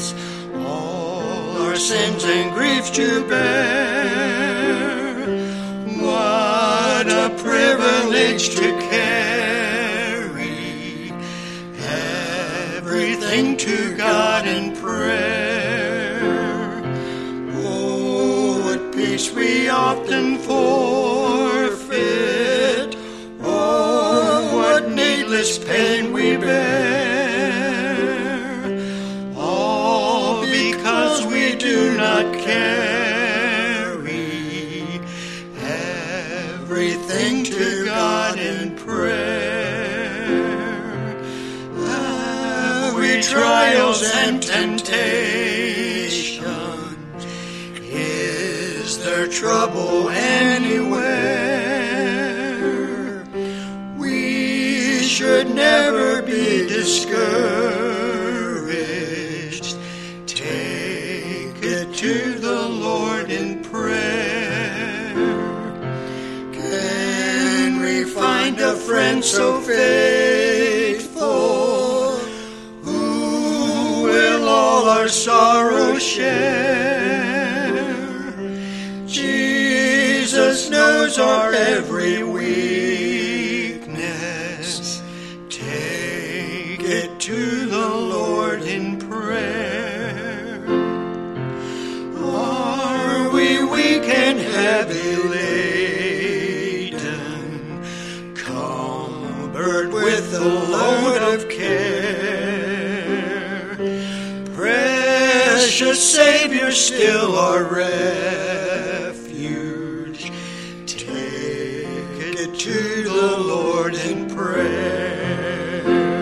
all our sins and griefs to bear. What a privilege to carry everything to God in prayer. Oh, what peace we often forfeit. Oh, what needless pain we bear. All because we do not carry everything to God in prayer. Every trials and temptations, is there trouble anywhere? We should never be discouraged. Take it to the Lord in prayer. Can we find a friend so faithful, who will all our sorrow share? Jesus knows our every weakness. Take it to the Lord in prayer. Are we weak and heavy laden, cumbered with the load of care? Precious Savior, still our refuge. Take it to the Lord in prayer.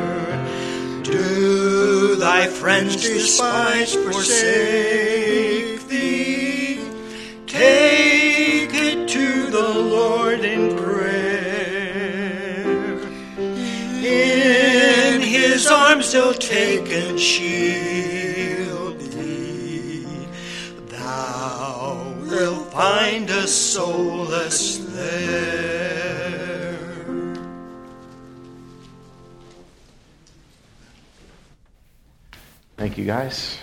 Do thy friends despise, forsake thee? Take it to the Lord in prayer. In his arms he'll take and shield thee. Thou wilt find a solace there. Thank you, guys.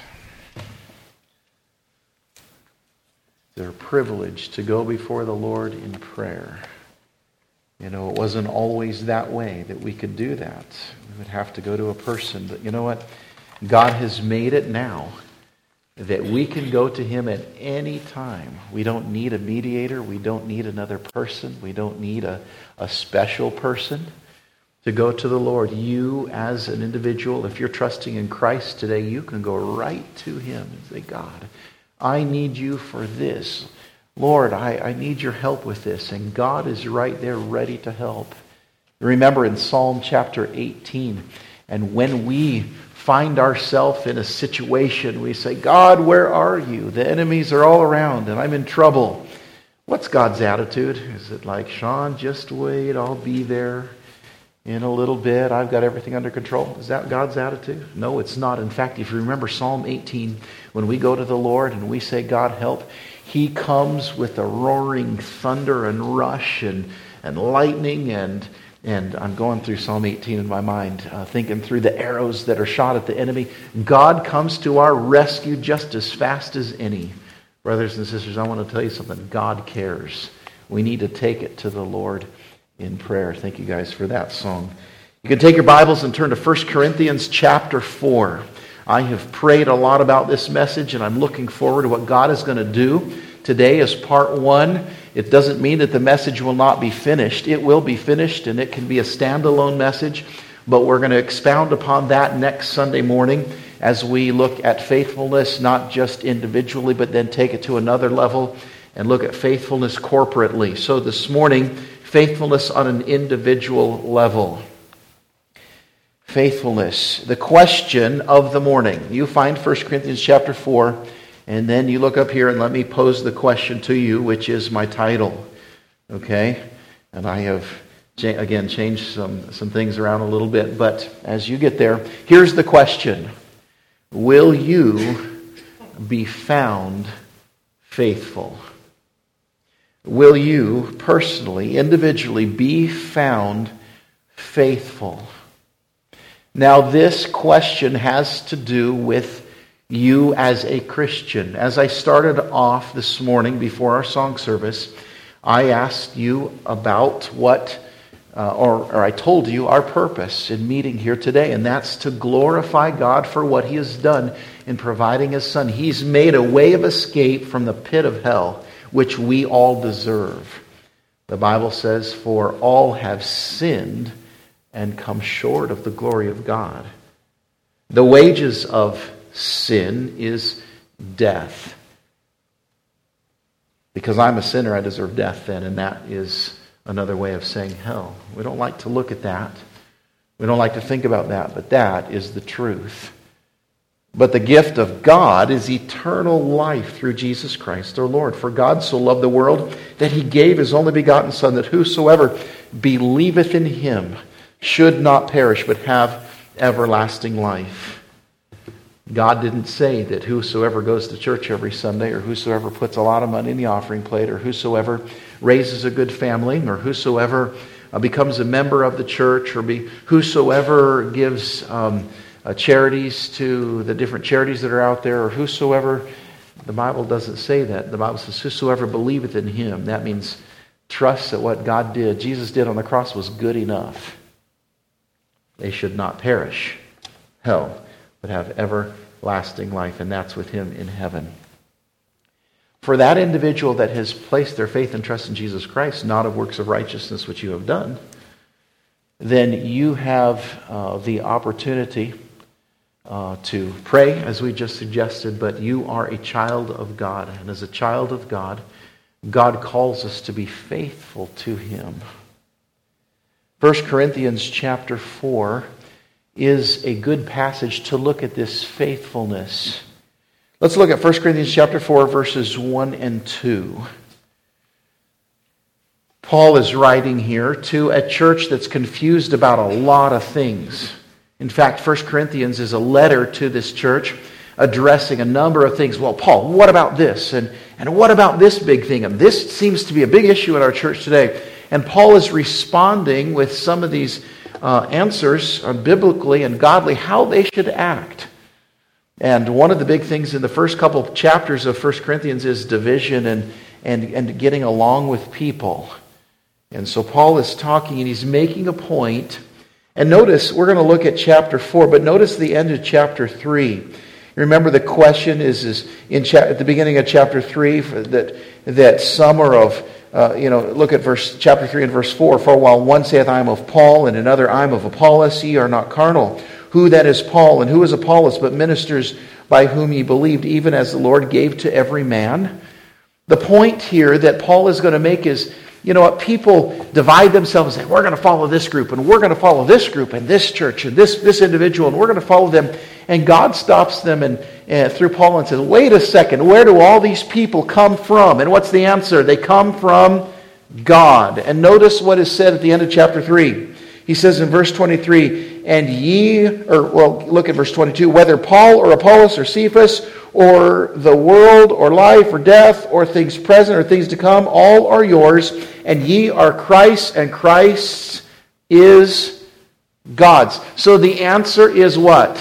It's a privilege to go before the Lord in prayer. You know, it wasn't always that way that we could do that. We would have to go to a person. But you know what? God has made it now that we can go to Him at any time. We don't need a mediator. We don't need another person. We don't need a special person to go to the Lord. You as an individual, if you're trusting in Christ today, you can go right to Him and say, God, I need you for this. Lord, I need your help with this. And God is right there ready to help. Remember in Psalm chapter 18, and when we find ourselves in a situation, we say, God, where are you? The enemies are all around and I'm in trouble. What's God's attitude? Is it like, Sean, just wait, I'll be there in a little bit, I've got everything under control? Is that God's attitude? No, it's not. In fact, if you remember Psalm 18, when we go to the Lord and we say, God, help, He comes with a roaring thunder and rush and lightning and I'm going through Psalm 18 in my mind, thinking through the arrows that are shot at the enemy. God comes to our rescue just as fast as any. Brothers and sisters, I want to tell you something. God cares. We need to take it to the Lord in prayer. Thank you guys for that song. You can take your Bibles and turn to 1 Corinthians chapter 4. I have prayed a lot about this message and I'm looking forward to what God is going to do. Today is part 1. It doesn't mean that the message will not be finished. It will be finished and it can be a standalone message, but we're going to expound upon that next Sunday morning as we look at faithfulness, not just individually, but then take it to another level and look at faithfulness corporately. So this morning, faithfulness on an individual level. Faithfulness. The question of the morning. You find 1 Corinthians chapter 4, and then you look up here and let me pose the question to you, which is my title. Okay? And I have, again, changed some things around a little bit, but as you get there, here's the question. Will you be found faithful? Will you personally, individually, be found faithful? Now, this question has to do with you as a Christian. As I started off this morning before our song service, I asked you about what, or I told you our purpose in meeting here today, and that's to glorify God for what He has done in providing His Son. He's made a way of escape from the pit of hell, which we all deserve. The Bible says, "For all have sinned and come short of the glory of God." The wages of sin is death. Because I'm a sinner, I deserve death then, and that is another way of saying hell. We don't like to look at that. We don't like to think about that, but that is the truth. But the gift of God is eternal life through Jesus Christ our Lord. For God so loved the world that He gave His only begotten Son, that whosoever believeth in Him should not perish, but have everlasting life. God didn't say that whosoever goes to church every Sunday, or whosoever puts a lot of money in the offering plate, or whosoever raises a good family, or whosoever becomes a member of the church, or whosoever gives charities to the different charities that are out there, or whosoever. The Bible doesn't say that. The Bible says, "Whosoever believeth in Him." That means trust that what God did, Jesus did on the cross, was good enough. They should not perish, hell, but have everlasting life, and that's with Him in heaven. For that individual that has placed their faith and trust in Jesus Christ, not of works of righteousness which you have done, then you have the opportunity to pray, as we just suggested, but you are a child of God. And as a child of God, God calls us to be faithful to Him. 1 Corinthians chapter 4 is a good passage to look at this faithfulness. Let's look at 1 Corinthians chapter 4, verses 1 and 2. Paul is writing here to a church that's confused about a lot of things. In fact, 1 Corinthians is a letter to this church addressing a number of things. Well, Paul, what about this? And what about this big thing? And this seems to be a big issue in our church today. And Paul is responding with some of these answers biblically and godly, how they should act. And one of the big things in the first couple of chapters of 1 Corinthians is division and getting along with people. And so Paul is talking and he's making a point. And notice, we're going to look at chapter 4, but notice the end of chapter 3. Remember the question is at the beginning of chapter 3 that some are of, look at chapter 3 and verse 4. "For while one saith, I am of Paul, and another, I am of Apollos, ye are not carnal. Who then is Paul, and who is Apollos, but ministers by whom ye believed, even as the Lord gave to every man?" The point here that Paul is going to make is, you know what, people divide themselves and say, we're going to follow this group, and we're going to follow this group, and this church, and this individual, and we're going to follow them. And God stops them and through Paul and says, wait a second, where do all these people come from? And what's the answer? They come from God. And notice what is said at the end of chapter 3. He says in verse 23, look at verse 22, "Whether Paul or Apollos or Cephas or the world or life or death or things present or things to come, all are yours, and ye are Christ's, and Christ is God's." So the answer is what?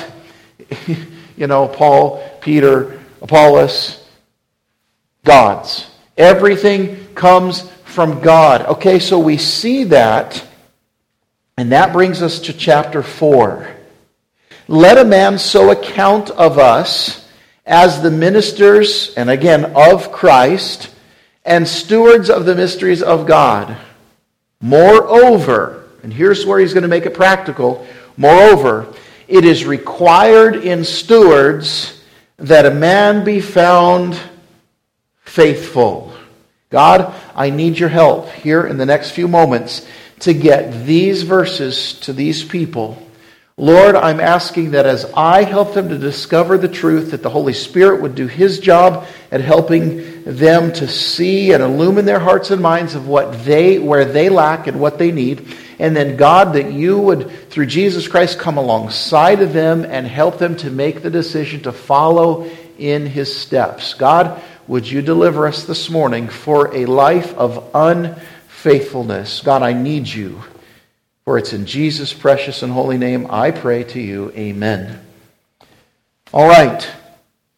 Paul, Peter, Apollos, God's. Everything comes from God. Okay, so we see that, and that brings us to chapter 4. "Let a man so account of us as the ministers," and again, "of Christ, and stewards of the mysteries of God. Moreover," and here's where he's going to make it practical, "moreover, it is required in stewards that a man be found faithful." God, I need your help here in the next few moments to get these verses to these people. Lord, I'm asking that as I help them to discover the truth, that the Holy Spirit would do His job at helping them to see and illumine their hearts and minds of where they lack and what they need. And then, God, that you would, through Jesus Christ, come alongside of them and help them to make the decision to follow in His steps. God, would you deliver us this morning for a life of unfaithfulness? God, I need you. For it's in Jesus' precious and holy name I pray to you. Amen. All right.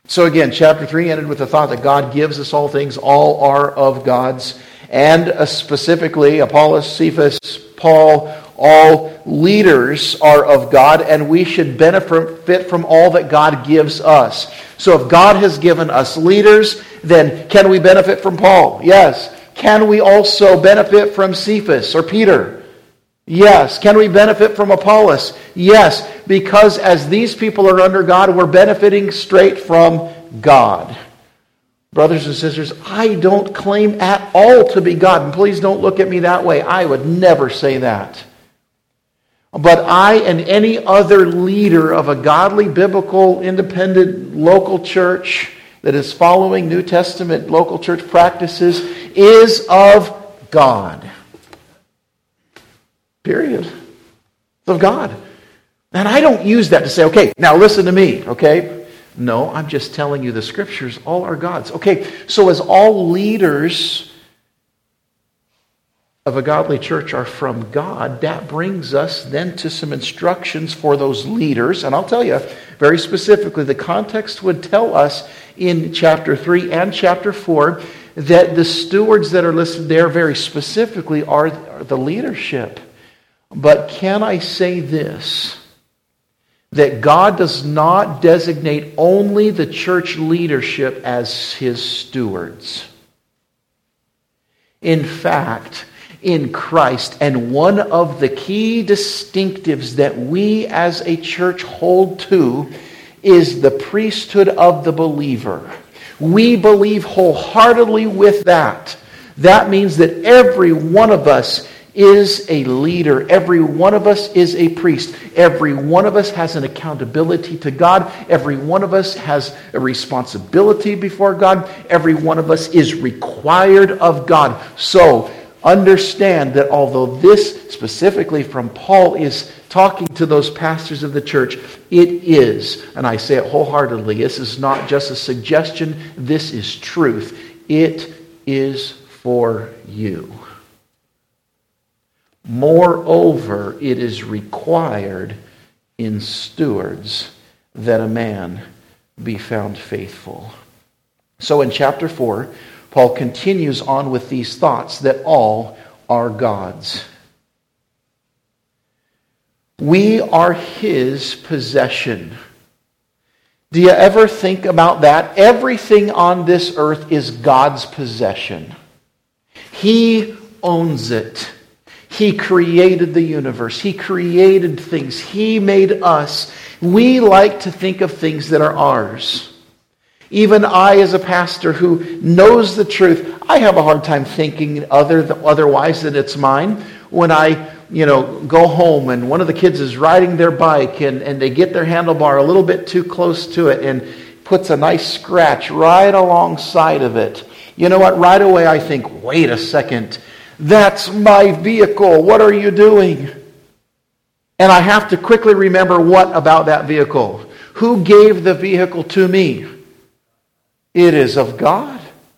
So again, chapter 3 ended with the thought that God gives us all things. All are of God's. And specifically, Apollos, Cephas, Paul, all leaders are of God, and we should benefit from all that God gives us. So if God has given us leaders, then can we benefit from Paul? Yes. Can we also benefit from Cephas or Peter? Yes. Can we benefit from Apollos? Yes. Because as these people are under God, we're benefiting straight from God. Brothers and sisters, I don't claim at all to be God. And please don't look at me that way. I would never say that. But I and any other leader of a godly, biblical, independent local church that is following New Testament local church practices is of God. Period. It's of God. And I don't use that to say, okay, now listen to me, okay? No, I'm just telling you the Scriptures all are God's. Okay, so as all leaders of a godly church are from God, that brings us then to some instructions for those leaders. And I'll tell you very specifically, the context would tell us in chapter 3 and chapter 4 that the stewards that are listed there very specifically are the leadership. But can I say this? That God does not designate only the church leadership as His stewards. In fact, in Christ, and one of the key distinctives that we as a church hold to is the priesthood of the believer. We believe wholeheartedly with that. That means that every one of us is a leader. Every one of us is a priest. Every one of us has an accountability to God. Every one of us has a responsibility before God. Every one of us is required of God. So, understand that although this specifically from Paul is talking to those pastors of the church, it is, and I say it wholeheartedly, this is not just a suggestion, this is truth. It is for you. Moreover, it is required in stewards that a man be found faithful. So in chapter 4, Paul continues on with these thoughts that all are God's. We are His possession. Do you ever think about that? Everything on this earth is God's possession. He owns it. He created the universe. He created things. He made us. We like to think of things that are ours. Even I, as a pastor who knows the truth, I have a hard time thinking otherwise that it's mine. When I, go home and one of the kids is riding their bike and they get their handlebar a little bit too close to it and puts a nice scratch right alongside of it. You know what? Right away I think, wait a second. That's my vehicle. What are you doing? And I have to quickly remember what about that vehicle? Who gave the vehicle to me? It is of God.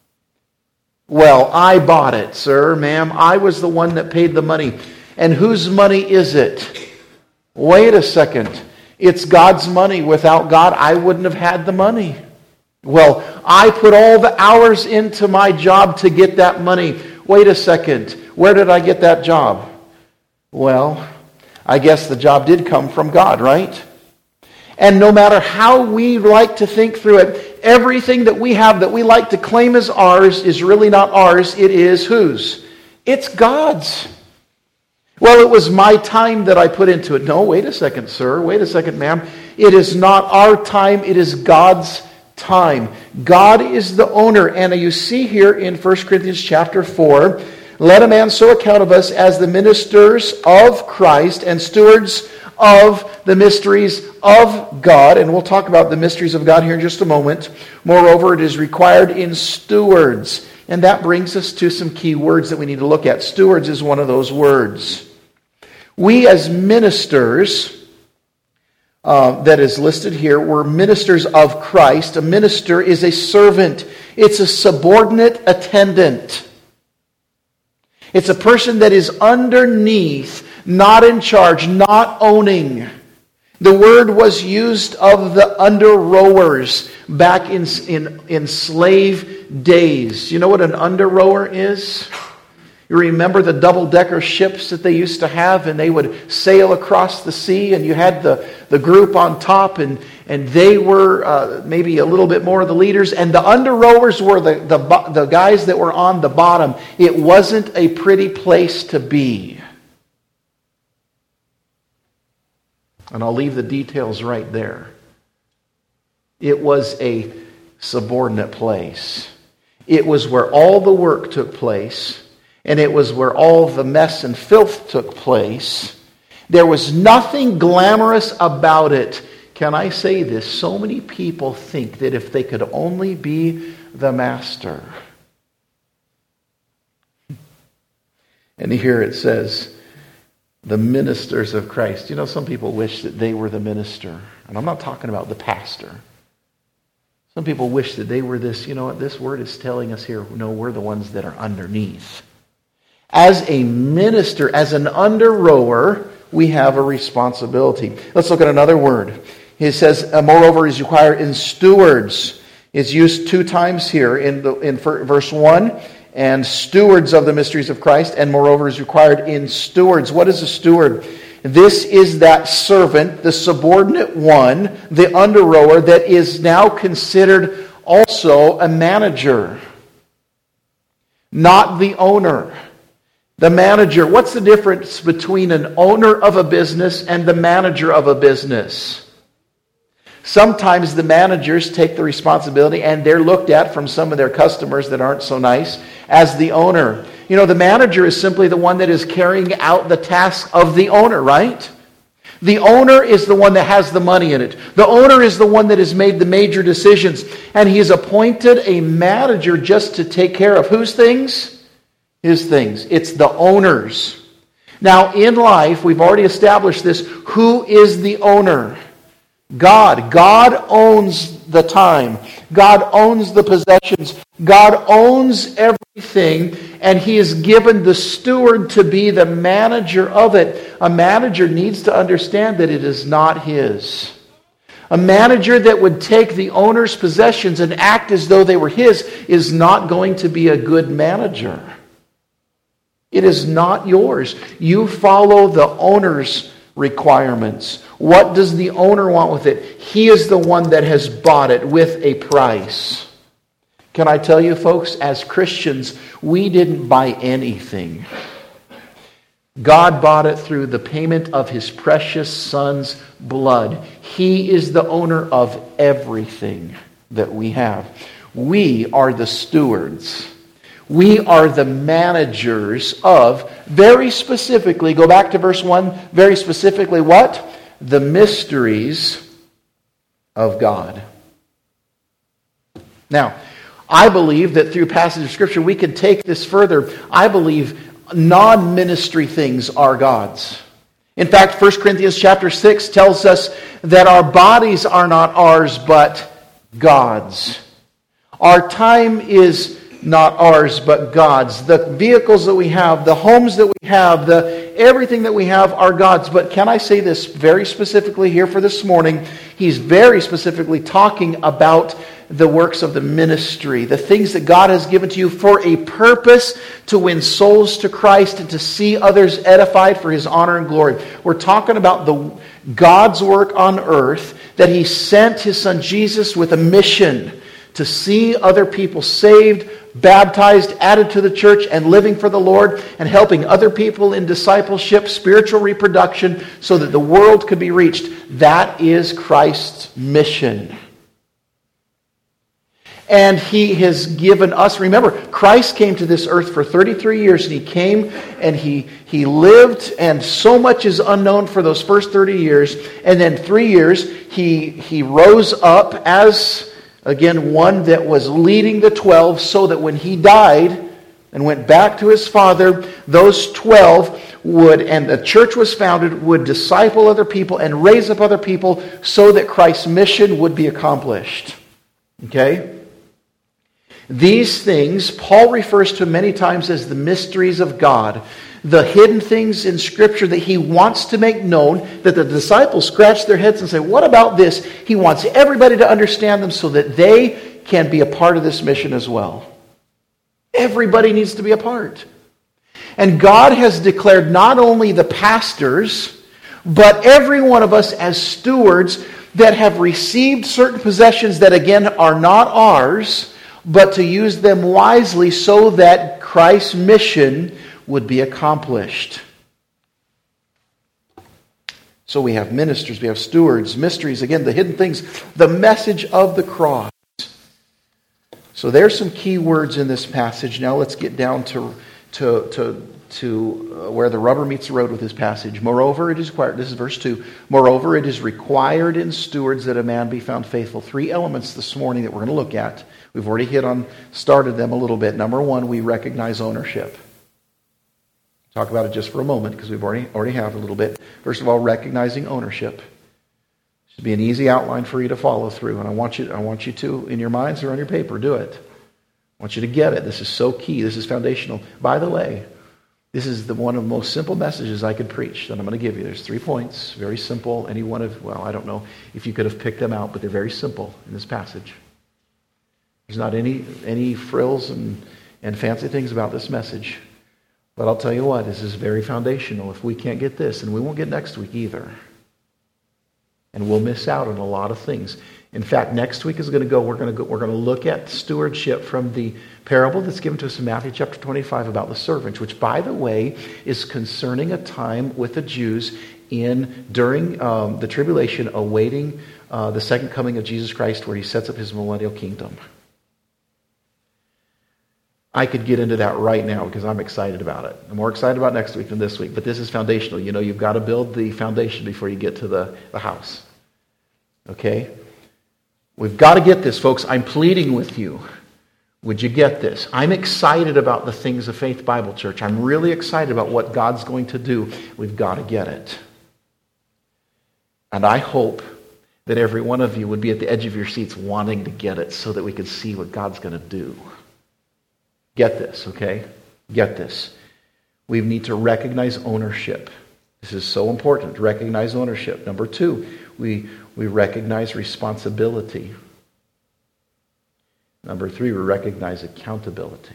Well, I bought it, sir, ma'am. I was the one that paid the money. And whose money is it? Wait a second. It's God's money. Without God, I wouldn't have had the money. Well, I put all the hours into my job to get that money. Wait a second. Where did I get that job? Well, I guess the job did come from God, right? And no matter how we like to think through it, everything that we have that we like to claim as ours is really not ours. It is whose? It's God's. Well, it was my time that I put into it. No, wait a second, sir. Wait a second, ma'am. It is not our time. It is God's time. God is the owner. And you see here in 1 Corinthians chapter 4, let a man so account of us as the ministers of Christ and stewards of the mysteries of God. And we'll talk about the mysteries of God here in just a moment. Moreover, it is required in stewards. And that brings us to some key words that we need to look at. Stewards is one of those words. We as ministers, that is listed here, we're ministers of Christ. A minister is a servant. It's a subordinate attendant. It's a person that is underneath, not in charge, not owning. The word was used of the under rowers. back in slave days. You know what an under-rower is? You remember the double-decker ships that they used to have, and they would sail across the sea, and you had the group on top, and they were maybe a little bit more of the leaders, and the under-rowers were the guys that were on the bottom. It wasn't a pretty place to be. And I'll leave the details right there. It was a subordinate place. It was where all the work took place. And it was where all the mess and filth took place. There was nothing glamorous about it. Can I say this? So many people think that if they could only be the master. And here it says, the ministers of Christ. You know, some people wish that they were the minister. And I'm not talking about the pastor. Some people wish that they were this. You know what? This word is telling us here, no, we're the ones that are underneath. As a minister, as an under-rower, we have a responsibility. Let's look at another word. It says, moreover, is required in stewards. It's used 2 times here in verse 1. And stewards of the mysteries of Christ. And moreover, is required in stewards. What is a steward? This is that servant, the subordinate one, the under-rower, that is now considered also a manager. Not the owner. The manager, what's the difference between an owner of a business and the manager of a business? Sometimes the managers take the responsibility and they're looked at from some of their customers that aren't so nice as the owner. You know, the manager is simply the one that is carrying out the task of the owner, right? The owner is the one that has the money in it. The owner is the one that has made the major decisions. And he's appointed a manager just to take care of whose things? His things. It's the owner's. Now, in life, we've already established this. Who is the owner? God. God owns the time. God owns the possessions. God owns everything, and He has given the steward to be the manager of it. A manager needs to understand that it is not his. A manager that would take the owner's possessions and act as though they were his is not going to be a good manager. It is not yours. You follow the owner's requirements. What does the owner want with it? He is the one that has bought it with a price. Can I tell you, folks, as Christians, we didn't buy anything. God bought it through the payment of His precious Son's blood. He is the owner of everything that we have. We are the stewards. We are the managers of, very specifically, go back to verse 1, very specifically what? The mysteries of God. Now, I believe that through passage of Scripture we can take this further. I believe non-ministry things are God's. In fact, 1 Corinthians chapter 6 tells us that our bodies are not ours, but God's. Our time is not ours, but God's. The vehicles that we have, the homes that we have, everything that we have are God's. But can I say this very specifically here for this morning? He's very specifically talking about the works of the ministry, the things that God has given to you for a purpose to win souls to Christ and to see others edified for His honor and glory. We're talking about God's work on earth, that He sent His Son Jesus with a mission to see other people saved, baptized, added to the church, and living for the Lord, and helping other people in discipleship, spiritual reproduction, so that the world could be reached. That is Christ's mission. And He has given us, remember, Christ came to this earth for 33 years, and He came and He lived, and so much is unknown for those first 30 years. And then 3 years, He rose up as, again, one that was leading the 12, so that when He died and went back to His Father, those 12 would, and the church was founded, would disciple other people and raise up other people so that Christ's mission would be accomplished. Okay? These things, Paul refers to many times as the mysteries of God, the hidden things in Scripture that he wants to make known, that the disciples scratch their heads and say, what about this? He wants everybody to understand them so that they can be a part of this mission as well. Everybody needs to be a part. And God has declared not only the pastors, but every one of us as stewards that have received certain possessions that again are not ours, but to use them wisely so that Christ's mission would be accomplished. So we have ministers, we have stewards, mysteries, again, the hidden things, the message of the cross. So there's some key words in this passage. Now let's get down to where the rubber meets the road with this passage. Moreover, it is required, this is verse 2, moreover, it is required in stewards that a man be found faithful. 3 elements this morning that we're going to look at. We've already started them a little bit. Number 1, we recognize ownership. Talk about it just for a moment because we've already have a little bit. First of all, recognizing ownership. Should be an easy outline for you to follow through, and I want you to, in your minds or on your paper, do it. I want you to get it. This is so key. This is foundational. By the way, this is one of the most simple messages I could preach that I'm going to give you. There's 3 points, very simple. I don't know if you could have picked them out, but they're very simple in this passage. There's not any frills and fancy things about this message. But I'll tell you what, this is very foundational. If we can't get this, and we won't get next week either, and we'll miss out on a lot of things. In fact, next week we're going to look at stewardship from the parable that's given to us in Matthew chapter 25 about the servants, which, by the way, is concerning a time with the Jews during the tribulation, awaiting the second coming of Jesus Christ, where he sets up his millennial kingdom. I could get into that right now because I'm excited about it. I'm more excited about next week than this week, but this is foundational. You know, you've got to build the foundation before you get to the house. Okay? We've got to get this, folks. I'm pleading with you. Would you get this? I'm excited about the things of Faith Bible Church. I'm really excited about what God's going to do. We've got to get it. And I hope that every one of you would be at the edge of your seats wanting to get it so that we can see what God's going to do. Get this, okay? Get this. We need to recognize ownership. This is so important. Recognize ownership. Number 2, we recognize responsibility. Number 3, we recognize accountability.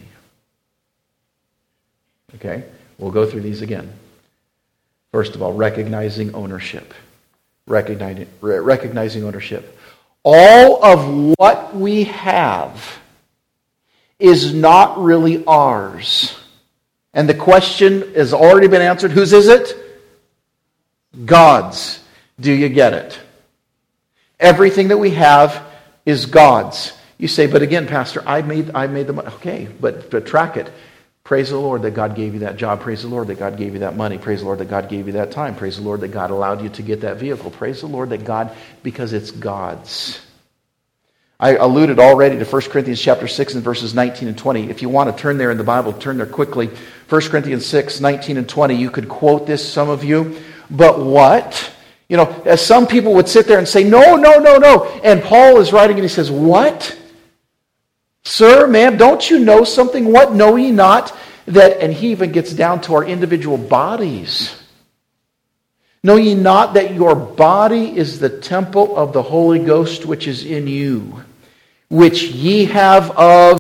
Okay? We'll go through these again. First of all, recognizing ownership. Recognizing ownership. All of what we have is not really ours. And the question has already been answered. Whose is it? God's. Do you get it? Everything that we have is God's. You say, but again, Pastor, I made the money. Okay, but track it. Praise the Lord that God gave you that job. Praise the Lord that God gave you that money. Praise the Lord that God gave you that time. Praise the Lord that God allowed you to get that vehicle. Praise the Lord that God, because it's God's. I alluded already to 1 Corinthians chapter 6 and verses 19 and 20. If you want to turn there in the Bible, turn there quickly. 1 Corinthians 6, 19 and 20. You could quote this, some of you. But what? You know, as some people would sit there and say, no. And Paul is writing and he says, what? Sir, ma'am, don't you know something? What know ye not? That, and he even gets down to our individual bodies. Know ye not that your body is the temple of the Holy Ghost which is in you, which ye have of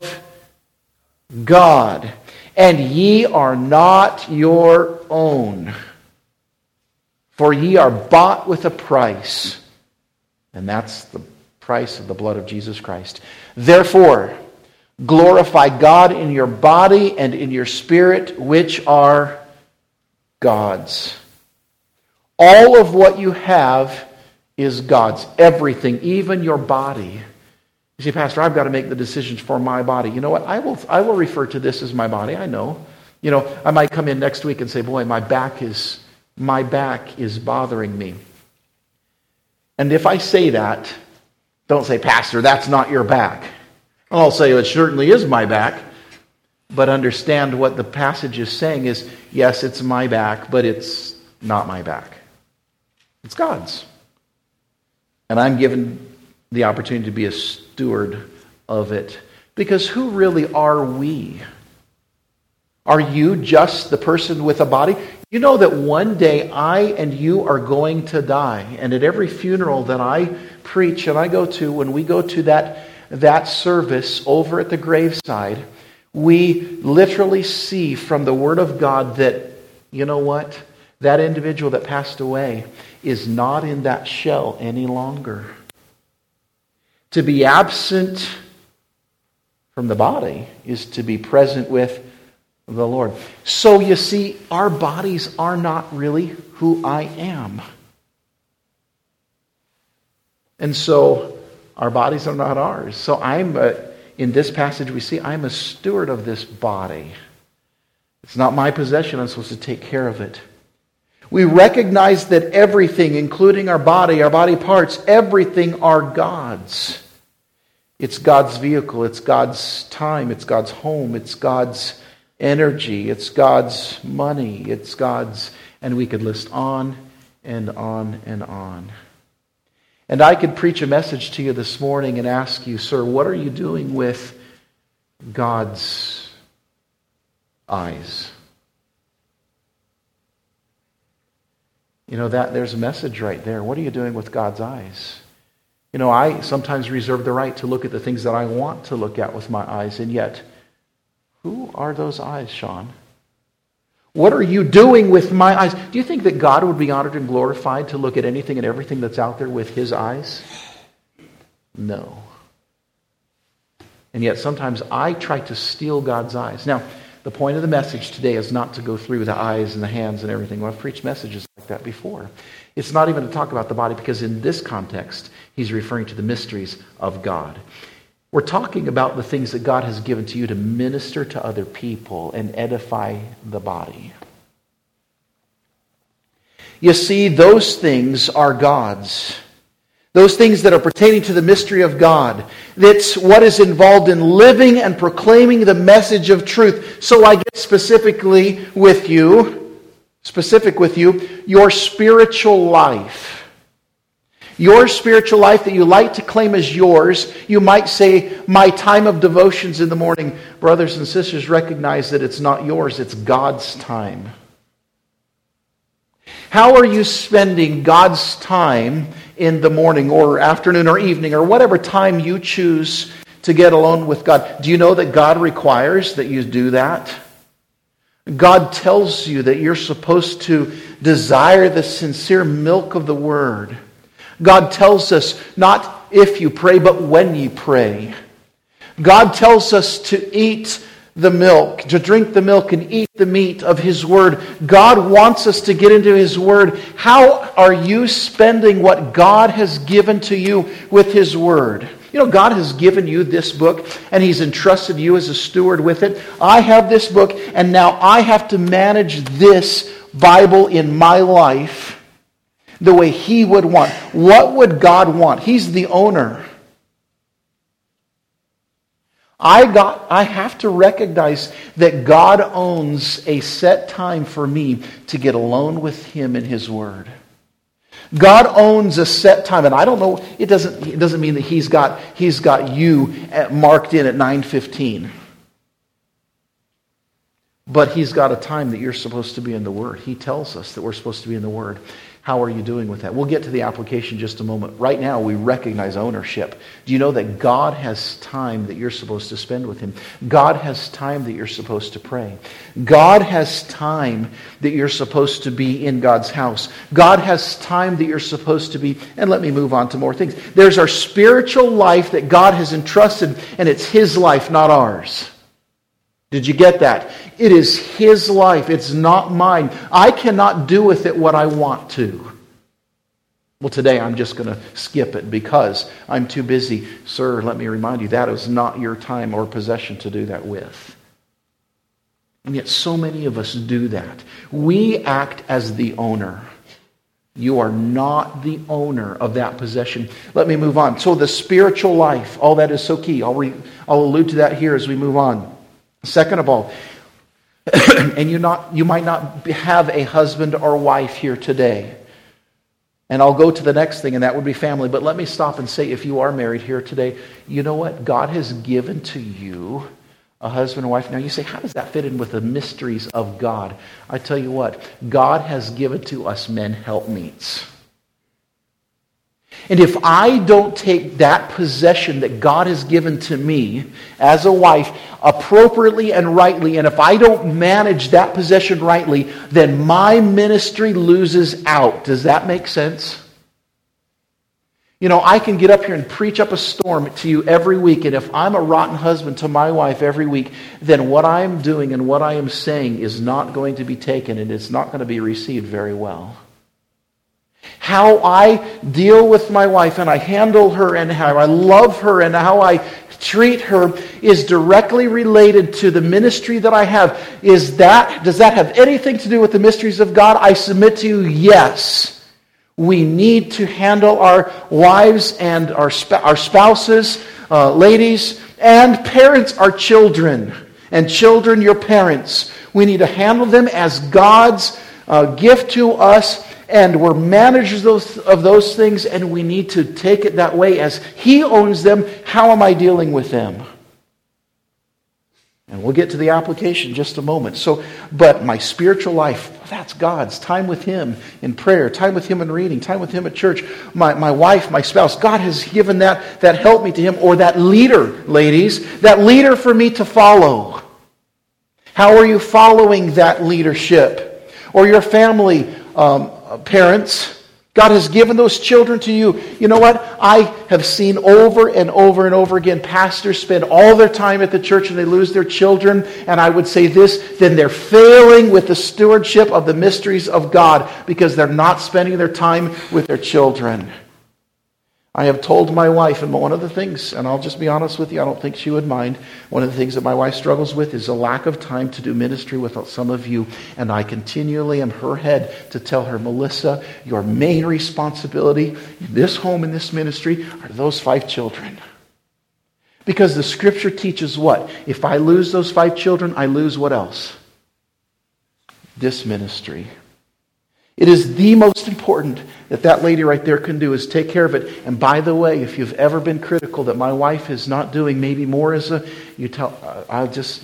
God, and ye are not your own, for ye are bought with a price, and that's the price of the blood of Jesus Christ. Therefore, glorify God in your body and in your spirit, which are God's. All of what you have is God's. Everything, even your body. You say, Pastor, I've got to make the decisions for my body. You know what? I will refer to this as my body. I know. You know, I might come in next week and say, boy, my back is bothering me. And if I say that, don't say, Pastor, that's not your back. I'll say, it certainly is my back. But understand what the passage is saying is, yes, it's my back, but it's not my back. It's God's. And I'm given the opportunity to be a steward of it Because who really are we? Are you just the person with a body? You know that one day I and you are going to die. And at every funeral that I preach and I go to, when we go to that service over at the graveside, we literally see from the Word of God that, you know what? That individual that passed away is not in that shell any longer. To be absent from the body is to be present with the Lord. So you see, our bodies are not really who I am. And so our bodies are not ours. So in this passage we see, I'm a steward of this body. It's not my possession. I'm supposed to take care of it. We recognize that everything, including our body parts, everything are God's. It's God's vehicle. It's God's time. It's God's home. It's God's energy. It's God's money. It's God's... And we could list on and on and on. And I could preach a message to you this morning and ask you, sir, what are you doing with God's eyes? You know, there's a message right there. What are you doing with God's eyes? You know, I sometimes reserve the right to look at the things that I want to look at with my eyes, and yet, who are those eyes, Sean? What are you doing with my eyes? Do you think that God would be honored and glorified to look at anything and everything that's out there with His eyes? No. And yet sometimes I try to steal God's eyes. Now, the point of the message today is not to go through the eyes and the hands and everything. Well, I've preached messages like that before. It's not even to talk about the body, because in this context, he's referring to the mysteries of God. We're talking about the things that God has given to you to minister to other people and edify the body. You see, those things are God's. Those things that are pertaining to the mystery of God. That's what is involved in living and proclaiming the message of truth. So I get specific with you, your spiritual life. Your spiritual life that you like to claim as yours. You might say, my time of devotions in the morning. Brothers and sisters, recognize that it's not yours, it's God's time. How are you spending God's time in the morning or afternoon or evening or whatever time you choose to get alone with God? Do you know that God requires that you do that? God tells you that you're supposed to desire the sincere milk of the Word. God tells us not if you pray, but when you pray. God tells us to eat the milk, to drink the milk and eat the meat of His Word. God wants us to get into His Word. How are you spending what God has given to you with His Word? You know, God has given you this book and He's entrusted you as a steward with it. I have this book and now I have to manage this Bible in my life the way He would want. What would God want? He's the owner. I have to recognize that God owns a set time for me to get alone with Him in His Word. God owns a set time, and I don't know. It doesn't mean that He's got you marked in at 9:15. But He's got a time that you're supposed to be in the Word. He tells us that we're supposed to be in the Word. How are you doing with that? We'll get to the application in just a moment. Right now, we recognize ownership. Do you know that God has time that you're supposed to spend with Him? God has time that you're supposed to pray. God has time that you're supposed to be in God's house. God has time that you're supposed to be, and let me move on to more things. There's our spiritual life that God has entrusted, and it's His life, not ours. Did you get that? It is His life. It's not mine. I cannot do with it what I want to. Well, today I'm just going to skip it because I'm too busy. Sir, let me remind you, that is not your time or possession to do that with. And yet so many of us do that. We act as the owner. You are not the owner of that possession. Let me move on. So the spiritual life, all that is so key. I'll allude to that here as we move on. Second of all, and you might not have a husband or wife here today. And I'll go to the next thing, and that would be family. But let me stop and say, if you are married here today, you know what? God has given to you a husband and wife. Now you say, how does that fit in with the mysteries of God? I tell you what, God has given to us men helpmeets. And if I don't take that possession that God has given to me as a wife appropriately and rightly, and if I don't manage that possession rightly, then my ministry loses out. Does that make sense? You know, I can get up here and preach up a storm to you every week, and if I'm a rotten husband to my wife every week, then what I am doing and what I am saying is not going to be taken, and it's not going to be received very well. How I deal with my wife and I handle her and how I love her and how I treat her is directly related to the ministry that I have. Does that have anything to do with the mysteries of God? I submit to you, yes. We need to handle our wives and our spouses, ladies, and parents, our children, and children, your parents. We need to handle them as God's gift to us. And we're managers of those things, and we need to take it that way. As He owns them, how am I dealing with them? And we'll get to the application in just a moment. But my spiritual life, that's God's. Time with Him in prayer, time with Him in reading, time with Him at church. My wife, my spouse, God has given that help me to Him, or that leader, ladies, that leader for me to follow. How are you following that leadership? Or your family, parents, God has given those children to you. You know what? I have seen over and over and over again pastors spend all their time at the church and they lose their children. And I would say this, then they're failing with the stewardship of the mysteries of God because they're not spending their time with their children. I have told my wife, and one of the things, and I'll just be honest with you, I don't think she would mind, one of the things that my wife struggles with is a lack of time to do ministry with some of you. And I continually am her head to tell her, Melissa, your main responsibility in this home, in this ministry, are those 5 children. Because the Scripture teaches what? If I lose those 5 children, I lose what else? This ministry. It is the most important that lady right there can do is take care of it. And by the way, if you've ever been critical that my wife is not doing maybe more I'll just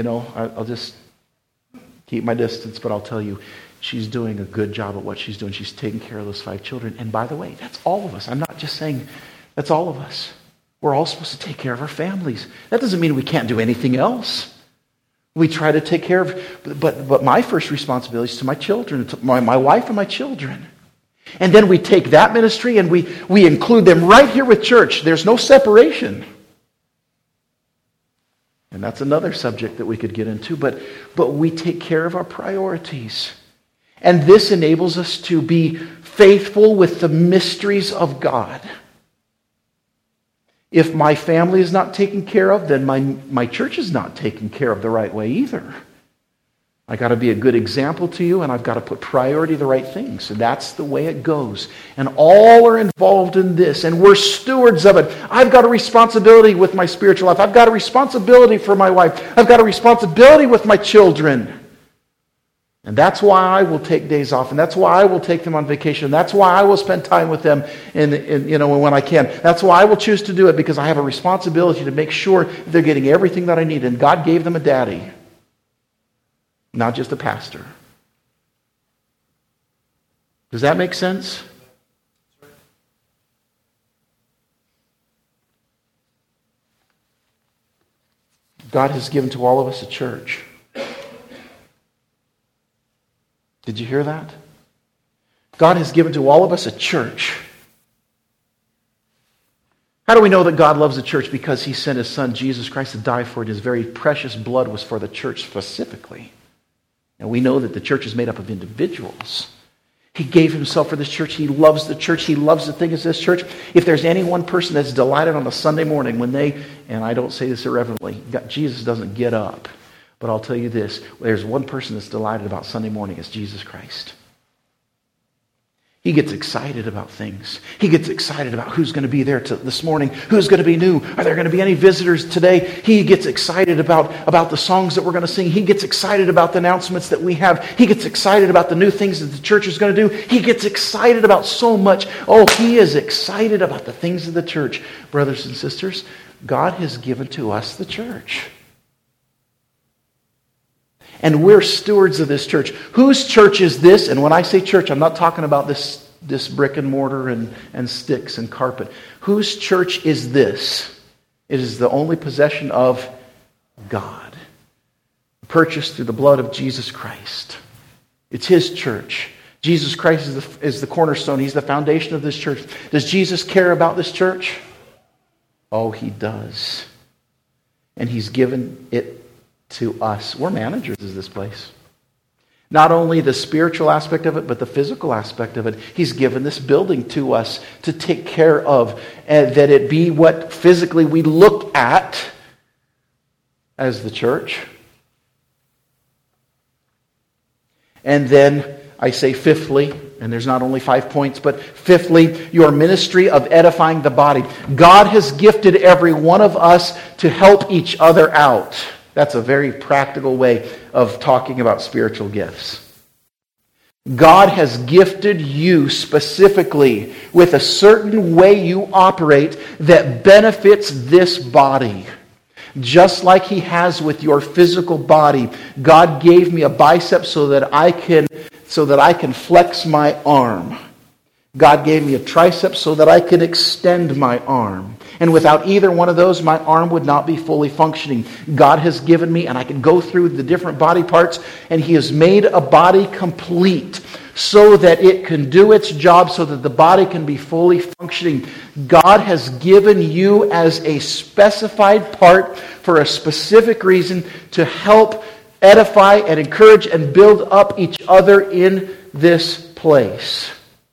keep my distance, but I'll tell you, she's doing a good job at what she's doing. She's taking care of those 5 children. And by the way, that's all of us. I'm not just saying that's all of us. We're all supposed to take care of our families. That doesn't mean we can't do anything else. We try to take care of, but my first responsibility is to my children, to my wife and my children. And then we take that ministry and we include them right here with church. There's no separation. And that's another subject that we could get into, but we take care of our priorities. And this enables us to be faithful with the mysteries of God. If my family is not taken care of, then my church is not taken care of the right way either. I got to be a good example to you, and I've got to put priority to the right things. And that's the way it goes. And all are involved in this, and we're stewards of it. I've got a responsibility with my spiritual life. I've got a responsibility for my wife. I've got a responsibility with my children. And that's why I will take days off, and that's why I will take them on vacation. That's why I will spend time with them when I can. That's why I will choose to do it, because I have a responsibility to make sure they're getting everything that I need. And God gave them a daddy, not just a pastor. Does that make sense? God has given to all of us a church. Did you hear that? God has given to all of us a church. How do we know that God loves the church? Because He sent His Son, Jesus Christ, to die for it. His very precious blood was for the church specifically. And we know that the church is made up of individuals. He gave Himself for this church. He loves the church. He loves the things of this church. If there's any one person that's delighted on a Sunday morning when and I don't say this irreverently, Jesus doesn't get up. But I'll tell you this, there's one person that's delighted about Sunday morning, it's Jesus Christ. He gets excited about things. He gets excited about who's going to be there this morning, who's going to be new. Are there going to be any visitors today? He gets excited about the songs that we're going to sing. He gets excited about the announcements that we have. He gets excited about the new things that the church is going to do. He gets excited about so much. Oh, he is excited about the things of the church. Brothers and sisters, God has given to us the church. And we're stewards of this church. Whose church is this? And when I say church, I'm not talking about this brick and mortar and sticks and carpet. Whose church is this? It is the only possession of God, purchased through the blood of Jesus Christ. It's His church. Jesus Christ is the cornerstone. He's the foundation of this church. Does Jesus care about this church? Oh, He does. And He's given it to us. We're managers of this place. Not only the spiritual aspect of it, but the physical aspect of it. He's given this building to us to take care of, and that it be what physically we look at as the church. And then I say fifthly, and there's not only 5 points, but fifthly, your ministry of edifying the body. God has gifted every one of us to help each other out. That's a very practical way of talking about spiritual gifts. God has gifted you specifically with a certain way you operate that benefits this body. Just like He has with your physical body. God gave me a bicep so that I can flex my arm. God gave me a tricep so that I can extend my arm. And without either one of those, my arm would not be fully functioning. God has given me, and I can go through the different body parts, and He has made a body complete so that it can do its job, so that the body can be fully functioning. God has given you as a specified part for a specific reason to help edify and encourage and build up each other in this place.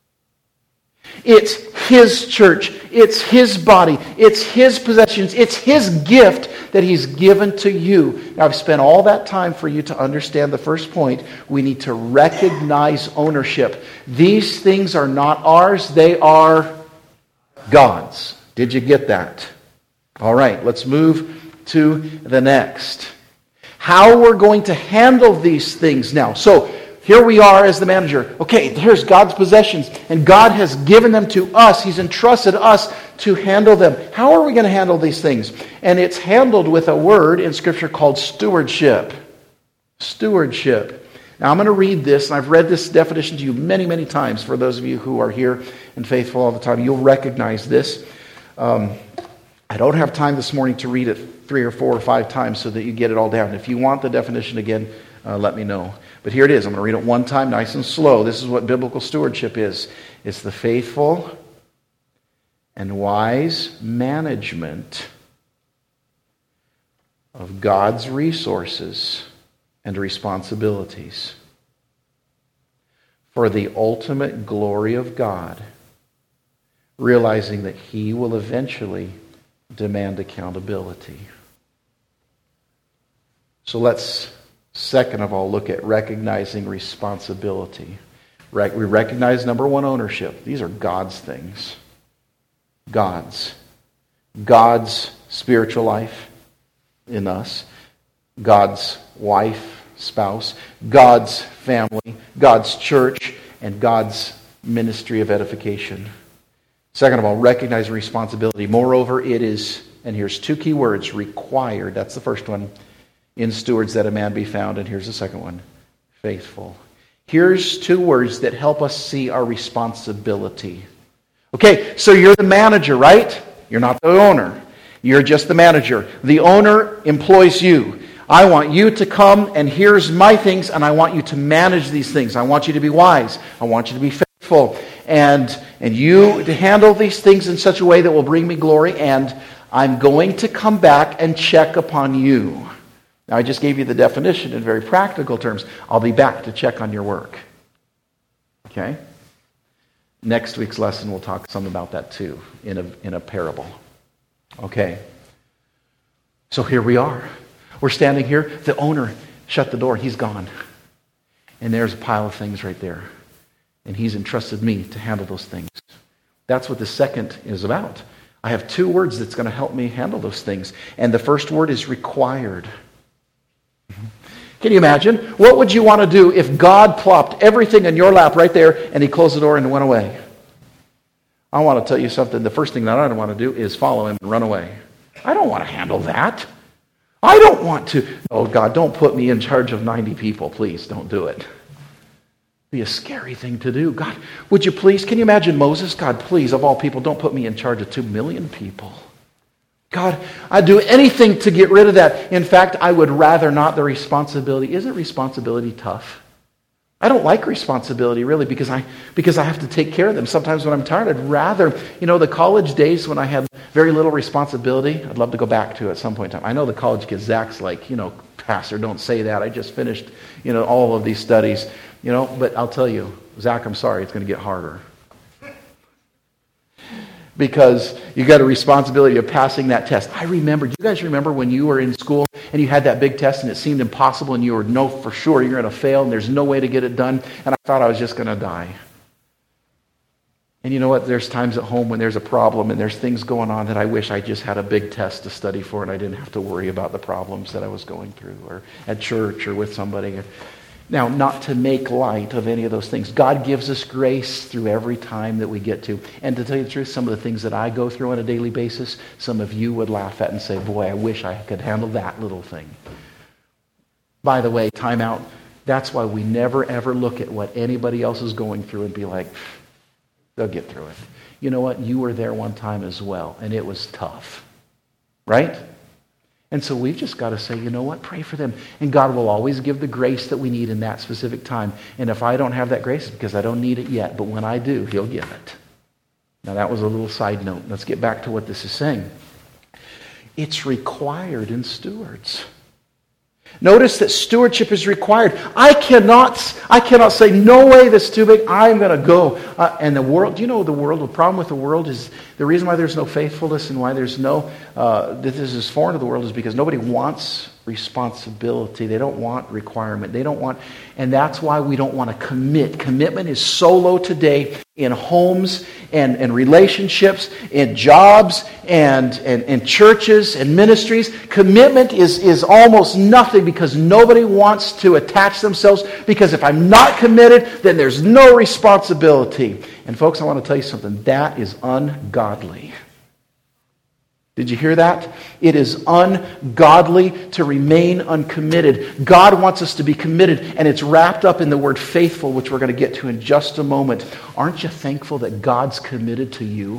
It's His church. It's His body. It's His possessions. It's His gift that He's given to you. Now, I've spent all that time for you to understand the first point. We need to recognize ownership. These things are not ours. They are God's. Did you get that? All right, let's move to the next. How we're going to handle these things now. So, here we are as the manager. Okay, here's God's possessions, and God has given them to us. He's entrusted us to handle them. How are we going to handle these things? And it's handled with a word in Scripture called stewardship. Stewardship. Now, I'm going to read this, and I've read this definition to you many, many times. For those of you who are here and faithful all the time, you'll recognize this. I don't have time this morning to read it 3 or 4 or 5 times so that you get it all down. If you want the definition again, let me know. But here it is. I'm going to read it one time, nice and slow. This is what biblical stewardship is. It's the faithful and wise management of God's resources and responsibilities for the ultimate glory of God, realizing that He will eventually demand accountability. So let's, second of all, look at recognizing responsibility. We recognize, number one, ownership. These are God's things. God's spiritual life in us. God's wife, spouse. God's family. God's church. And God's ministry of edification. Second of all, recognize responsibility. Moreover, it is, and here's 2 key words, required. That's the first one. In stewards that a man be found. And here's the second one, faithful. Here's 2 words that help us see our responsibility. Okay, so you're the manager, right? You're not the owner. You're just the manager. The owner employs you. I want you to come, and here's my things, and I want you to manage these things. I want you to be wise. I want you to be faithful. And you to handle these things in such a way that will bring me glory, and I'm going to come back and check upon you. Now, I just gave you the definition in very practical terms. I'll be back to check on your work. Okay? Next week's lesson, we'll talk some about that too, in a parable. Okay? So here we are. We're standing here. The owner shut the door. He's gone. And there's a pile of things right there. And He's entrusted me to handle those things. That's what the second is about. I have two words that's going to help me handle those things. And the first word is required. Can you imagine? What would you want to do if God plopped everything in your lap right there and He closed the door and went away? I want to tell you something. The first thing that I don't want to do is follow Him and run away. I don't want to handle that. I don't want to. Oh, God, don't put me in charge of 90 people. Please, don't do it. It'd be a scary thing to do. God, would you please, can you imagine Moses? God, please, of all people, don't put me in charge of 2 million people. God, I'd do anything to get rid of that. In fact, I would rather not the responsibility. Isn't responsibility tough? I don't like responsibility, really, because I have to take care of them. Sometimes when I'm tired, I'd rather, the college days when I had very little responsibility, I'd love to go back to at some point in time. I know the college kids, Zach's like, Pastor, don't say that. I just finished, all of these studies, but I'll tell you, Zach, I'm sorry, it's going to get harder. Because you got a responsibility of passing that test. Do you guys remember when you were in school and you had that big test and it seemed impossible and you were for sure you're going to fail and there's no way to get it done, and I thought I was just going to die. And you know what? There's times at home when there's a problem and there's things going on that I wish I just had a big test to study for and I didn't have to worry about the problems that I was going through, or at church or with somebody. Now, not to make light of any of those things. God gives us grace through every time that we get to. And to tell you the truth, some of the things that I go through on a daily basis, some of you would laugh at and say, boy, I wish I could handle that little thing. By the way, time out. That's why we never, ever look at what anybody else is going through and be like, they'll get through it. You know what? You were there one time as well, and it was tough. Right? And so we've just got to say, you know what? Pray for them. And God will always give the grace that we need in that specific time. And if I don't have that grace, it's because I don't need it yet. But when I do, He'll give it. Now that was a little side note. Let's get back to what this is saying. It's required in stewards. Notice that stewardship is required. I cannot say, no way, this is too big, I'm going to go. And the world, the problem with the world is, the reason why there's no faithfulness and why there's this is foreign to the world is because nobody wants responsibility. They don't want requirement. They don't want, and that's why we don't want to commit. Commitment is so low today in homes and relationships, in jobs and churches and ministries. Commitment is almost nothing because nobody wants to attach themselves, because if I'm not committed, then there's no responsibility. And folks, I want to tell you something. That is ungodly. Did you hear that? It is ungodly to remain uncommitted. God wants us to be committed, and it's wrapped up in the word faithful, which we're going to get to in just a moment. Aren't you thankful that God's committed to you?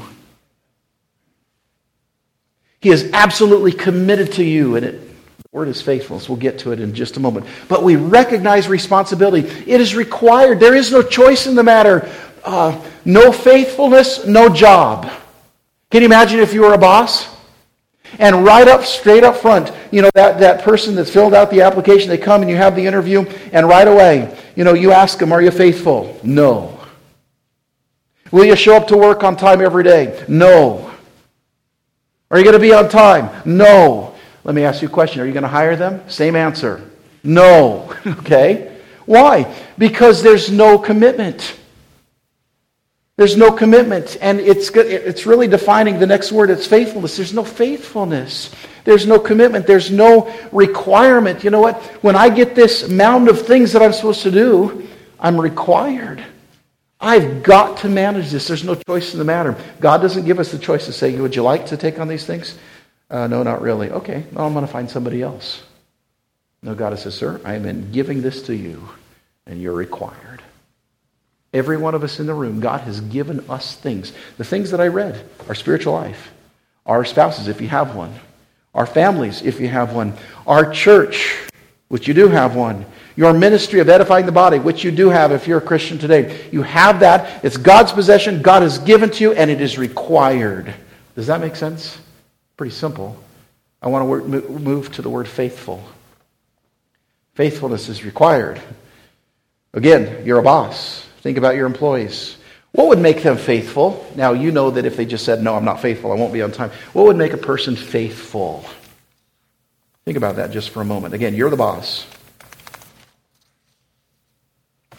He is absolutely committed to you, and the word is faithfulness. We'll get to it in just a moment. But we recognize responsibility. It is required. There is no choice in the matter. No faithfulness, no job. Can you imagine if you were a boss? And straight up front, that person that's filled out the application, they come and you have the interview, and right away, you ask them, are you faithful? No. Will you show up to work on time every day? No. Are you going to be on time? No. Let me ask you a question. Are you going to hire them? Same answer. No. Okay. Why? Because there's no commitment. There's no commitment, and it's really defining the next word. It's faithfulness. There's no faithfulness. There's no commitment. There's no requirement. You know what? When I get this mound of things that I'm supposed to do, I'm required. I've got to manage this. There's no choice in the matter. God doesn't give us the choice to say, would you like to take on these things? No, not really. Okay, well, I'm going to find somebody else. No, God says, sir, I am giving this to you, and you're required. Every one of us in the room, God has given us things. The things that I read, our spiritual life, our spouses, if you have one, our families, if you have one, our church, which you do have one, your ministry of edifying the body, which you do have if you're a Christian today. You have that. It's God's possession. God has given to you, and it is required. Does that make sense? Pretty simple. I want to move to the word faithful. Faithfulness is required. Again, you're a boss. Think about your employees. What would make them faithful? Now, you know that if they just said, no, I'm not faithful, I won't be on time. What would make a person faithful? Think about that just for a moment. Again, you're the boss.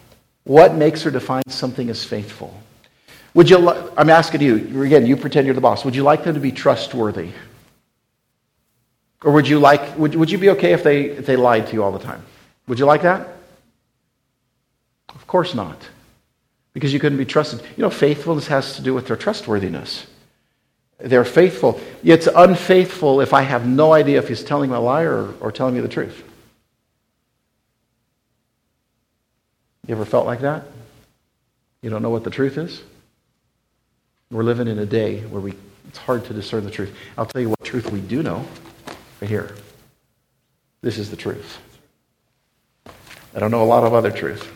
What makes or defines something as faithful? I'm asking you, again, you pretend you're the boss. Would you like them to be trustworthy? Or would you be okay if they lied to you all the time? Would you like that? Of course not. Because you couldn't be trusted. Faithfulness has to do with their trustworthiness. They're faithful. It's unfaithful if I have no idea if he's telling me a lie or telling me the truth. You ever felt like that? You don't know what the truth is? We're living in a day where it's hard to discern the truth. I'll tell you what truth we do know. Right here. This is the truth. I don't know a lot of other truth.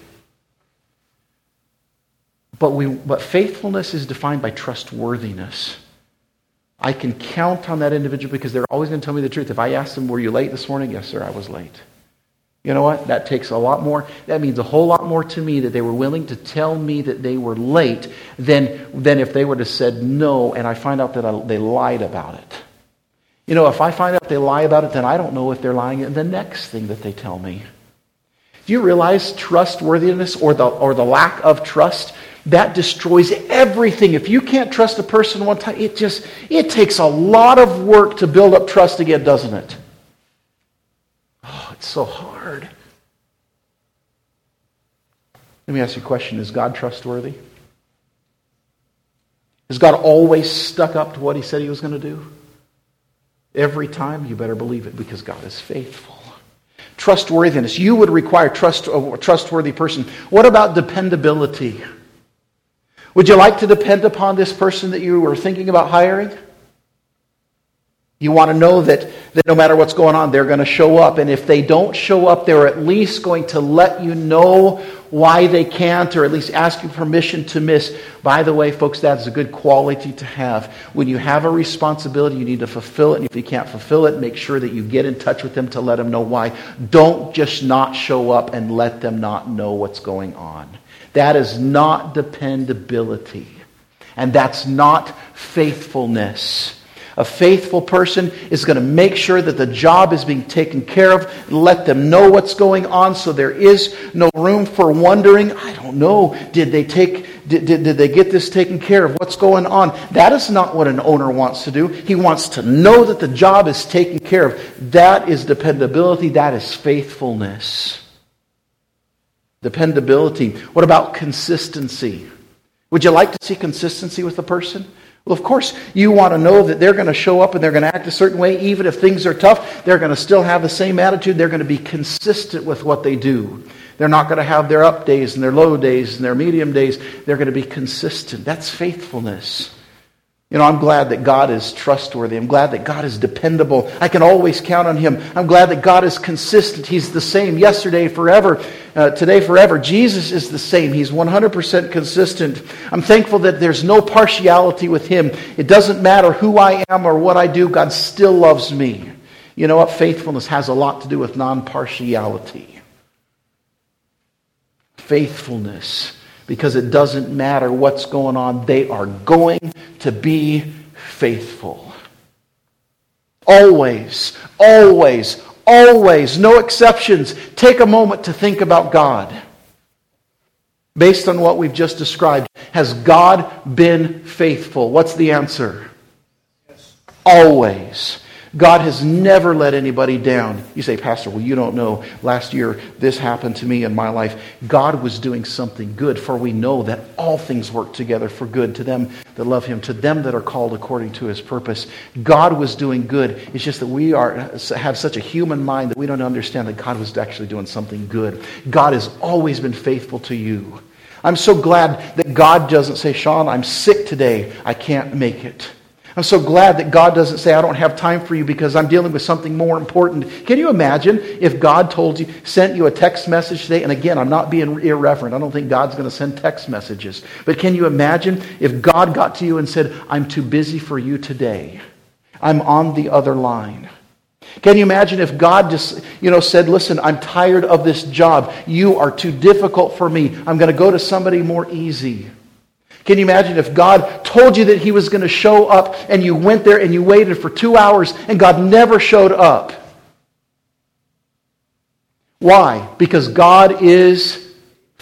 But faithfulness is defined by trustworthiness. I can count on that individual because they're always going to tell me the truth. If I ask them, were you late this morning? Yes, sir, I was late. You know what? That takes a lot more. That means a whole lot more to me that they were willing to tell me that they were late than if they would have said no and I find out that they lied about it. If I find out they lie about it, then I don't know if they're lying in the next thing that they tell me. Do you realize trustworthiness or the lack of trust? That destroys everything. If you can't trust a person one time, it takes a lot of work to build up trust again, doesn't it? Oh, it's so hard. Let me ask you a question. Is God trustworthy? Has God always stuck up to what he said he was going to do? Every time? You better believe it because God is faithful. Trustworthiness. You would require a trustworthy person. What about dependability? Would you like to depend upon this person that you were thinking about hiring? You want to know that no matter what's going on, they're going to show up. And if they don't show up, they're at least going to let you know why they can't, or at least ask you permission to miss. By the way, folks, that's a good quality to have. When you have a responsibility, you need to fulfill it. And if you can't fulfill it, make sure that you get in touch with them to let them know why. Don't just not show up and let them not know what's going on. That is not dependability. And that's not faithfulness. A faithful person is going to make sure that the job is being taken care of, let them know what's going on so there is no room for wondering, I don't know, did they get this taken care of? What's going on? That is not what an owner wants to do. He wants to know that the job is taken care of. That is dependability. That is faithfulness. Dependability. What about consistency? Would you like to see consistency with a person? Well, of course, you want to know that they're going to show up and they're going to act a certain way. Even if things are tough, they're going to still have the same attitude. They're going to be consistent with what they do. They're not going to have their up days and their low days and their medium days. They're going to be consistent. That's faithfulness. I'm glad that God is trustworthy. I'm glad that God is dependable. I can always count on Him. I'm glad that God is consistent. He's the same yesterday, forever, today, forever. Jesus is the same. He's 100% consistent. I'm thankful that there's no partiality with Him. It doesn't matter who I am or what I do. God still loves me. You know what? Faithfulness has a lot to do with non-partiality. Faithfulness. Because it doesn't matter what's going on, they are going to be faithful. Always, always, always, no exceptions. Take a moment to think about God. Based on what we've just described, has God been faithful? What's the answer? Yes. Always. God has never let anybody down. You say, Pastor, well, you don't know. Last year, this happened to me in my life. God was doing something good, for we know that all things work together for good to them that love Him, to them that are called according to His purpose. God was doing good. It's just that we have such a human mind that we don't understand that God was actually doing something good. God has always been faithful to you. I'm so glad that God doesn't say, Sean, I'm sick today. I can't make it. I'm so glad that God doesn't say, I don't have time for you because I'm dealing with something more important. Can you imagine if God sent you a text message today? And again, I'm not being irreverent. I don't think God's going to send text messages. But can you imagine if God got to you and said, I'm too busy for you today. I'm on the other line. Can you imagine if God just, said, listen, I'm tired of this job. You are too difficult for me. I'm going to go to somebody more easy. Can you imagine if God told you that He was going to show up and you went there and you waited for 2 hours and God never showed up? Why? Because God is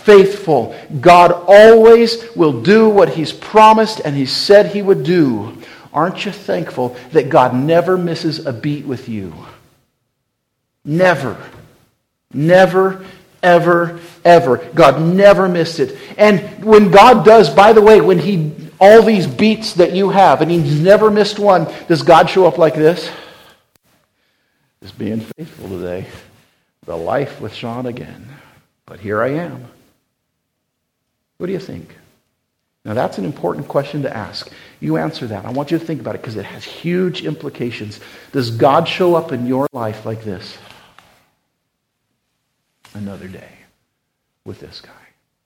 faithful. God always will do what He's promised and He said He would do. Aren't you thankful that God never misses a beat with you? Never. Never, ever, ever. God never missed it. And when God does, by the way, when He, all these beats that you have, and He's never missed one, does God show up like this? Just being faithful today. The life with Sean again. But here I am. What do you think? Now that's an important question to ask. You answer that. I want you to think about it because it has huge implications. Does God show up in your life like this? Another day with this guy.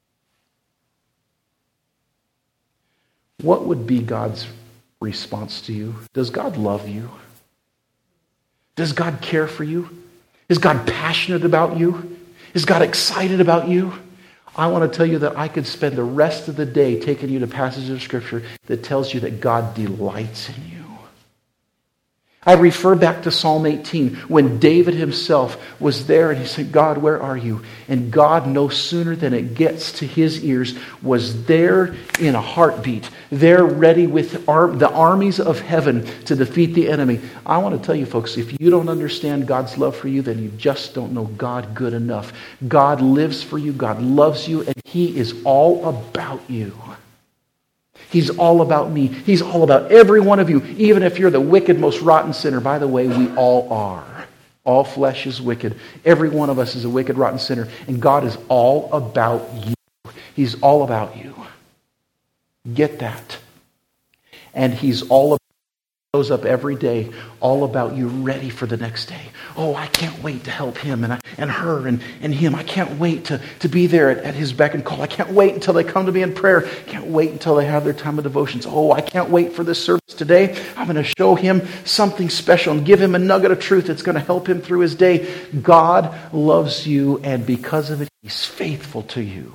What would be God's response to you? Does God love you? Does God care for you? Is God passionate about you? Is God excited about you? I want to tell you that I could spend the rest of the day taking you to passages of Scripture that tells you that God delights in you. I refer back to Psalm 18 when David himself was there and he said, God, where are you? And God, no sooner than it gets to his ears, was there in a heartbeat, there ready with the armies of heaven to defeat the enemy. I want to tell you folks, if you don't understand God's love for you, then you just don't know God good enough. God lives for you, God loves you, and He is all about you. He's all about me. He's all about every one of you, even if you're the wicked, most rotten sinner. By the way, we all are. All flesh is wicked. Every one of us is a wicked, rotten sinner. And God is all about you. He's all about you. Get that. And He's all about shows up every day, all about you, ready for the next day. Oh, I can't wait to help him and her and him. I can't wait to be there at his beck and call. I can't wait until they come to me in prayer. Can't wait until they have their time of devotions. Oh, I can't wait for this service today. I'm going to show him something special and give him a nugget of truth that's going to help him through his day. God loves you, and because of it, He's faithful to you.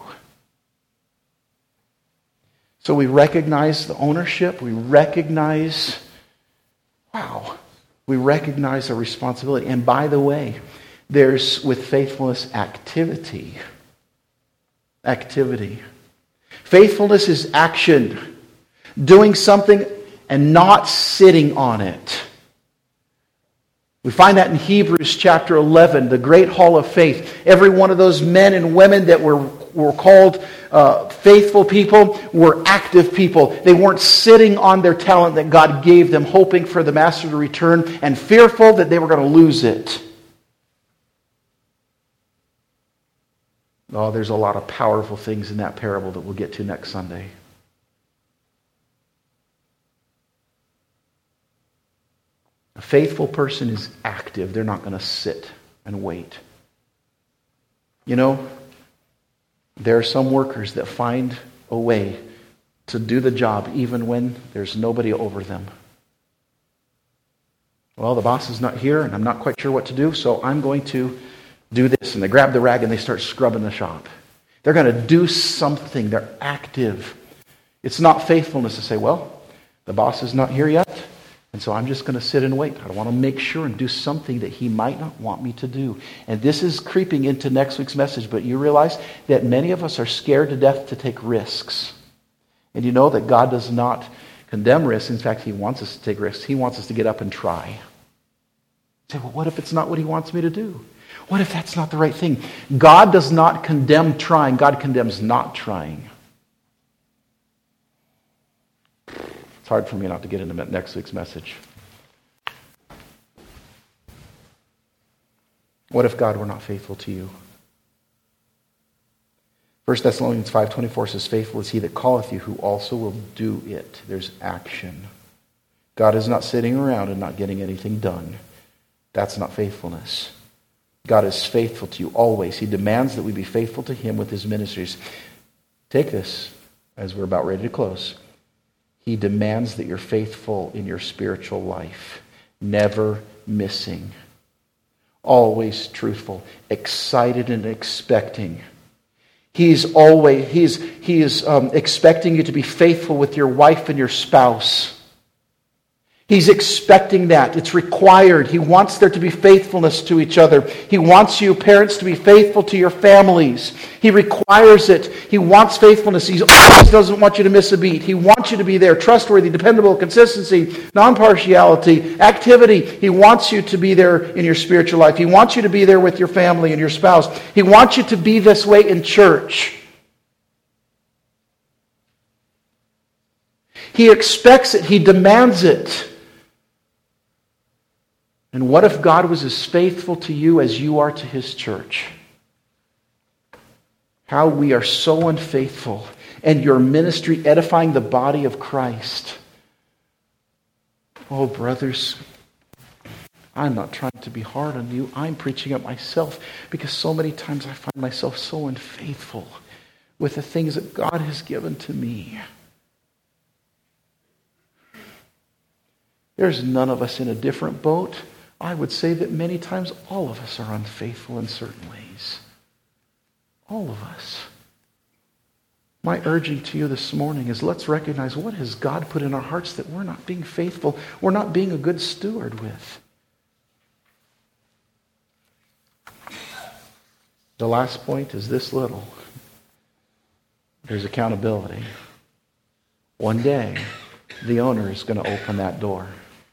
So we recognize the ownership. We recognize we recognize our responsibility. And by the way, there's, with faithfulness, activity. Activity. Faithfulness is action. Doing something and not sitting on it. We find that in Hebrews chapter 11, the great hall of faith. Every one of those men and women that were called faithful people were active people. They weren't sitting on their talent that God gave them, hoping for the master to return and fearful that they were going to lose it. Oh, there's a lot of powerful things in that parable that we'll get to next Sunday. A faithful person is active. They're not going to sit and wait. You know, there are some workers that find a way to do the job even when there's nobody over them. Well, the boss is not here and I'm not quite sure what to do, so I'm going to do this. And they grab the rag and they start scrubbing the shop. They're going to do something. They're active. It's not faithfulness to say, well, the boss is not here yet, and so I'm just going to sit and wait. I want to make sure and do something that he might not want me to do. And this is creeping into next week's message, but you realize that many of us are scared to death to take risks. And you know that God does not condemn risks. In fact, He wants us to take risks. He wants us to get up and try. You say, well, what if it's not what He wants me to do? What if that's not the right thing? God does not condemn trying. God condemns not trying. It's hard for me not to get into next week's message. What if God were not faithful to you? 1 Thessalonians 5:24 says, faithful is He that calleth you, who also will do it. There's action. God is not sitting around and not getting anything done. That's not faithfulness. God is faithful to you always. He demands that we be faithful to Him with His ministries. Take this as we're about ready to close. He demands that you're faithful in your spiritual life, never missing, always truthful, excited and expecting. He is expecting you to be faithful with your wife and your spouse. He's expecting that. It's required. He wants there to be faithfulness to each other. He wants you, parents, to be faithful to your families. He requires it. He wants faithfulness. He always doesn't want you to miss a beat. He wants you to be there, trustworthy, dependable, consistency, non-partiality, activity. He wants you to be there in your spiritual life. He wants you to be there with your family and your spouse. He wants you to be this way in church. He expects it. He demands it. And what if God was as faithful to you as you are to His church? How we are so unfaithful, and your ministry edifying the body of Christ. Oh, brothers, I'm not trying to be hard on you. I'm preaching at myself because so many times I find myself so unfaithful with the things that God has given to me. There's none of us in a different boat. I would say that many times all of us are unfaithful in certain ways. All of us. My urging to you this morning is let's recognize what has God put in our hearts that we're not being faithful, we're not being a good steward with. The last point is this little. There's accountability. One day, the owner is going to open that door.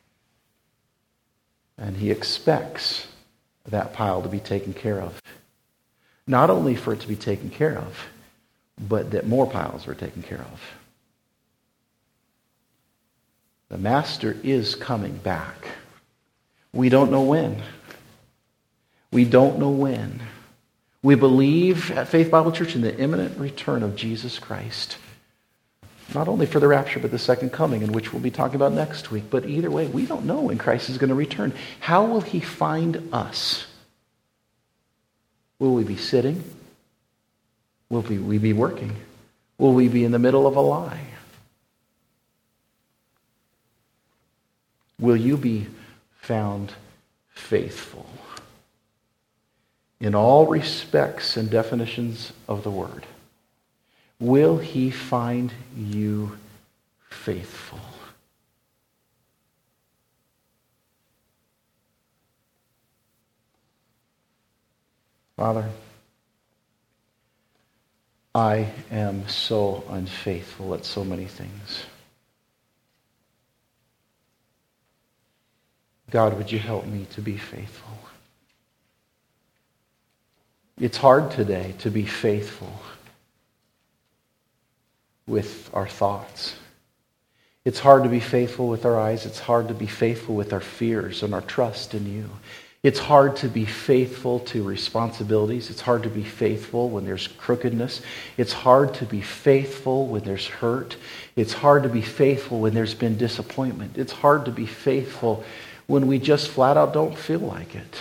And he expects that pile to be taken care of. Not only for it to be taken care of, but that more piles are taken care of. The Master is coming back. We don't know when. We don't know when. We believe at Faith Bible Church in the imminent return of Jesus Christ. Not only for the rapture, but the second coming, in which we'll be talking about next week. But either way, we don't know when Christ is going to return. How will He find us? Will we be sitting? Will we be working? Will we be in the middle of a lie? Will you be found faithful in all respects and definitions of the word? Will He find you faithful? Father, I am so unfaithful at so many things. God, would you help me to be faithful? It's hard today to be faithful with our thoughts. It's hard to be faithful with our eyes. It's hard to be faithful with our fears and our trust in you. It's hard to be faithful to responsibilities. It's hard to be faithful when there's crookedness. It's hard to be faithful when there's hurt. It's hard to be faithful when there's been disappointment. It's hard to be faithful when we just flat out don't feel like it.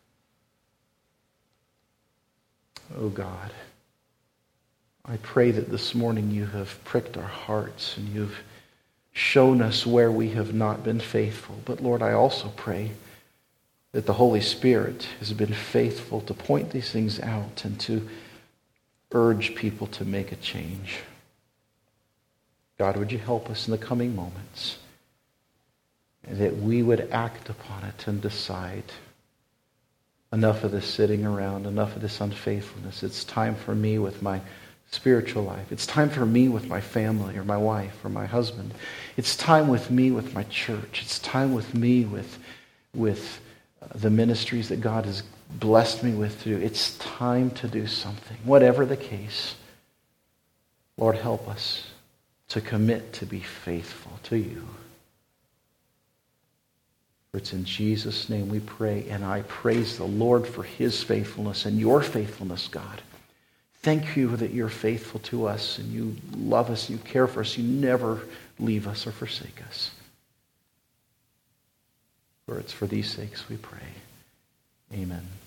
Oh God, I pray that this morning you have pricked our hearts and you've shown us where we have not been faithful. But Lord, I also pray that the Holy Spirit has been faithful to point these things out and to urge people to make a change. God, would you help us in the coming moments that we would act upon it and decide enough of this sitting around, enough of this unfaithfulness. It's time for me with my spiritual life. It's time for me with my family or my wife or my husband. It's time with me with my church. It's time with me with the ministries that God has blessed me with to do. It's time to do something. Whatever the case, Lord, help us to commit to be faithful to you. For it's in Jesus' name we pray, and I praise the Lord for his faithfulness and your faithfulness, God. Thank you that you're faithful to us and you love us, you care for us, you never leave us or forsake us. For it's for these sakes we pray. Amen.